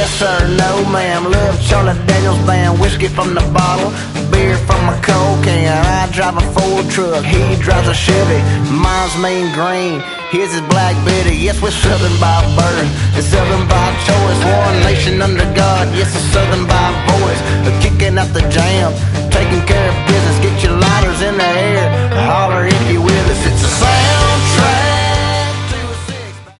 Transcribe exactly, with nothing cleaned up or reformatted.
Yes sir, no ma'am. Love Charlie Daniels band, whiskey from the bottle, beer from a cold can. I drive a Ford truck, he drives a Chevy. Mine's mean green, his is Black Betty. Yes, we're Southern by birth, it's Southern by choice. One nation under God, yes, it's Southern by voice. Kicking out the jam, taking care of business, get